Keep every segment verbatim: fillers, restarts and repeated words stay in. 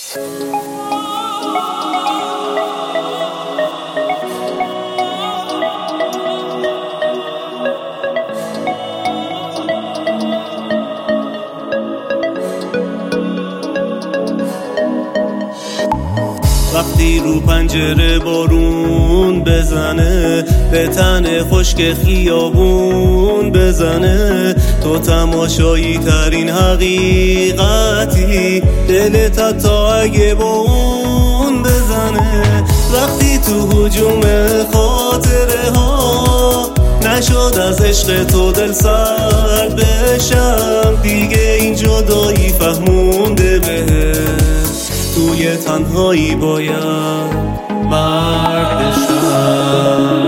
وقتی رو پنجره بارون بزنه، به تن خشک خیابون بزنه، تو تماشایی ترین حقیقتی، دلت تا اگه با اون بزنه. وقتی تو هجوم خاطره ها نشد از عشق تو دل سرد بشم، دیگه این جدایی فهمونده به توی تنهایی باید مرد بشم.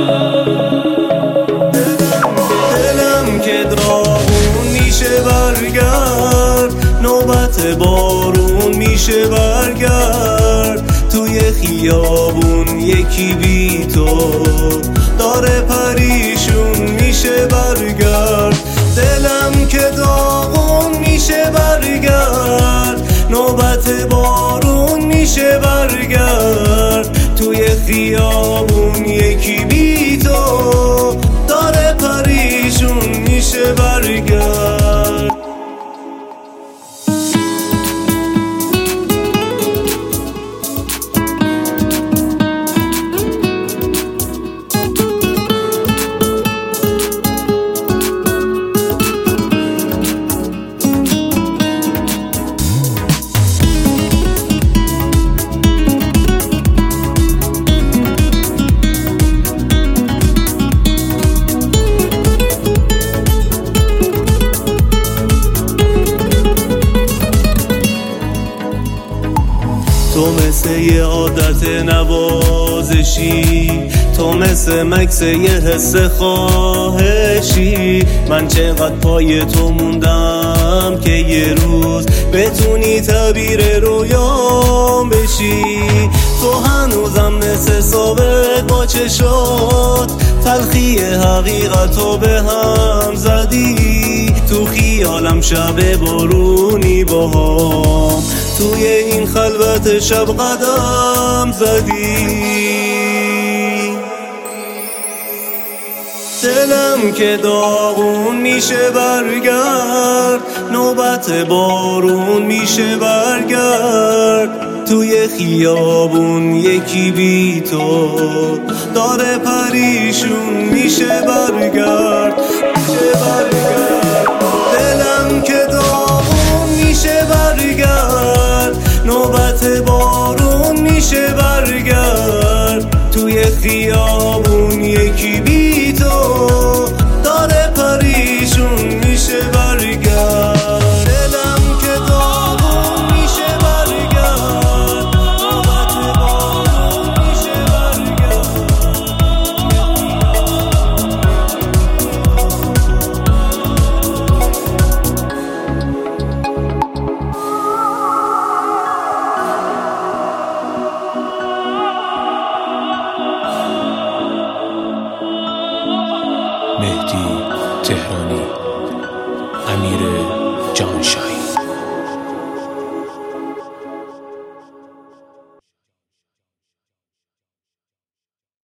دلم که داغون میشه برگرد، نوبت بارون میشه برگرد، توی خیابون یکی بی تو داره پریشون میشه برگرد. دلم که داغون میشه برگرد، نوبت بارون میشه برگرد، توی خیابون یکی بی تو داره پریشون میشه برگرد. تو مثل یه عادت نوازشی، تو مثل مکس یه حس خواهشی، من چقدر پای تو موندم که یه روز بتونی تعبیر رویام بشی. تو هنوزم مثل سابق با چشات تلخی حقیقتو به هم زدی، تو خیالم شب بارونی باهام توی این خلوت شب قدم زدی. دلم که داغون میشه برگرد، نوبت بارون میشه برگرد، توی خیابون یکی بی تو داره پریشون میشه برگرد میشه برگرد. دلم که داغون میشه برگرد، نوبت بارون میشه برگرد، توی خیابون یکی بی تو داره پریشون میشه برگرد. دلم که داغون میشه برگرد، نوبت بارون میشه برگرد. مهدی تهرانی، امیر جانشاه.